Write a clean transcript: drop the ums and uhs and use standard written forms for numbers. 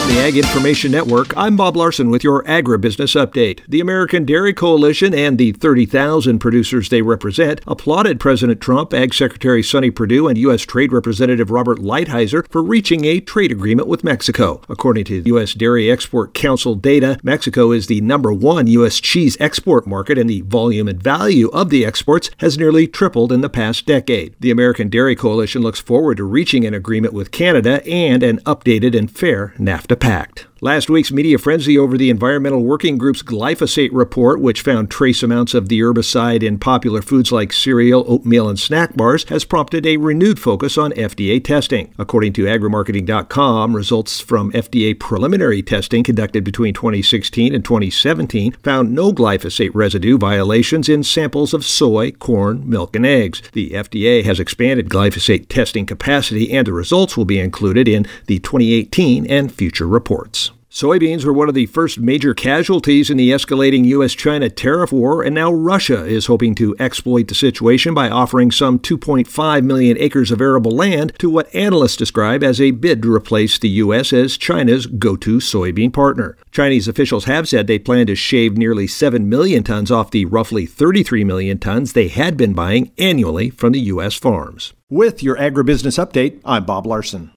From the Ag Information Network, I'm Bob Larson with your Agribusiness Update. The American Dairy Coalition and the 30,000 producers they represent applauded President Trump, Ag Secretary Sonny Perdue, and U.S. Trade Representative Robert Lighthizer for reaching a trade agreement with Mexico. According to U.S. Dairy Export Council data, Mexico is the number one U.S. cheese export market, and the volume and value of the exports has nearly tripled in the past decade. The American Dairy Coalition looks forward to reaching an agreement with Canada and an updated and fair NAFTA pact. Last week's media frenzy over the Environmental Working Group's glyphosate report, which found trace amounts of the herbicide in popular foods like cereal, oatmeal, and snack bars, has prompted a renewed focus on FDA testing. According to agrimarketing.com, results from FDA preliminary testing conducted between 2016 and 2017 found no glyphosate residue violations in samples of soy, corn, milk, and eggs. The FDA has expanded glyphosate testing capacity, and the results will be included in the 2018 and future reports. Soybeans were one of the first major casualties in the escalating U.S.-China tariff war, and now Russia is hoping to exploit the situation by offering some 2.5 million acres of arable land to what analysts describe as a bid to replace the U.S. as China's go-to soybean partner. Chinese officials have said they plan to shave nearly 7 million tons off the roughly 33 million tons they had been buying annually from the U.S. farms. With your Agribusiness Update, I'm Bob Larson.